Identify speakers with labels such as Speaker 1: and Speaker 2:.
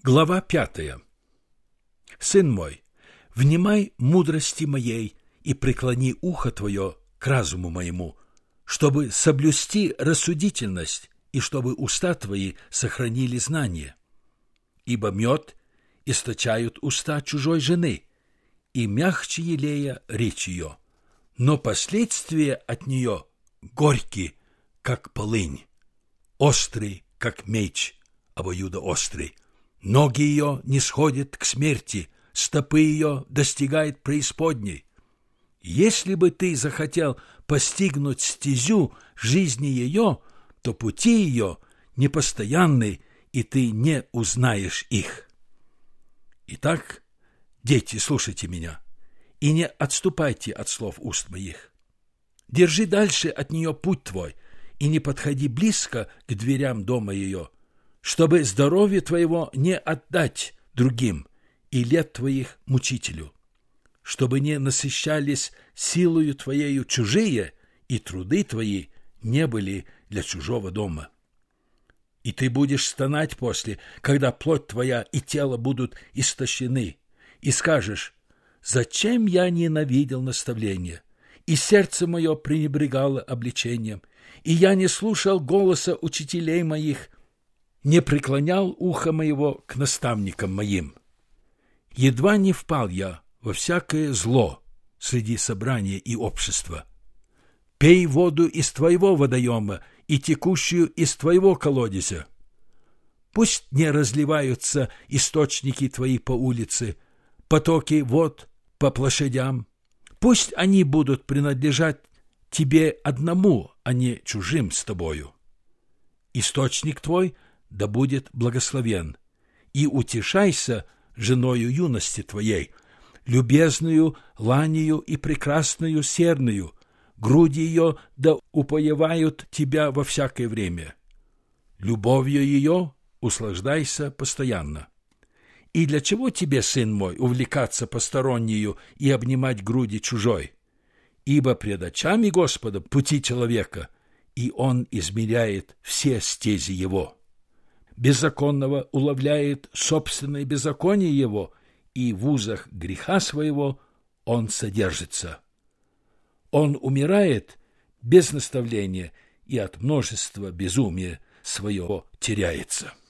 Speaker 1: Глава 5. Сын мой, внимай мудрости моей и преклони ухо твое к разуму моему, чтобы соблюсти рассудительность и чтобы уста твои сохранили знание. Ибо мед источают уста чужой жены, и мягче елея речь ее, но последствия от нее горькие, как полынь, острый, как меч, обоюдоострый. Ноги ее не сходят к смерти, стопы ее достигают преисподней. Если бы ты захотел постигнуть стезю жизни ее, то пути ее непостоянны, и ты не узнаешь их. Итак, дети, слушайте меня, и не отступайте от слов уст моих. Держи дальше от нее путь твой, и не подходи близко к дверям дома ее, чтобы здоровье твоего не отдать другим и лет твоих мучителю, чтобы не насыщались силою твоею чужие, и труды твои не были для чужого дома. И ты будешь стонать после, когда плоть твоя и тело будут истощены, и скажешь: «Зачем я ненавидел наставление, и сердце мое пренебрегало обличением, и я не слушал голоса учителей моих, не преклонял ухо моего к наставникам моим. Едва не впал я во всякое зло среди собрания и общества. Пей воду из твоего водоема и текущую из твоего колодезя. Пусть не разливаются источники твои по улице, потоки вод по площадям. Пусть они будут принадлежать тебе одному, а не чужим с тобою. Источник твой да будет благословен, и утешайся женою юности твоей, любезную ланию и прекрасную серную, груди ее да упоевают тебя во всякое время. Любовью ее услаждайся постоянно. И для чего тебе, сын мой, увлекаться постороннею и обнимать груди чужой? Ибо пред очами Господа пути человека, и он измеряет все стези его. Беззаконного уловляет собственное беззаконие его, и в узах греха своего он содержится. Он умирает без наставления и от множества безумия своего теряется.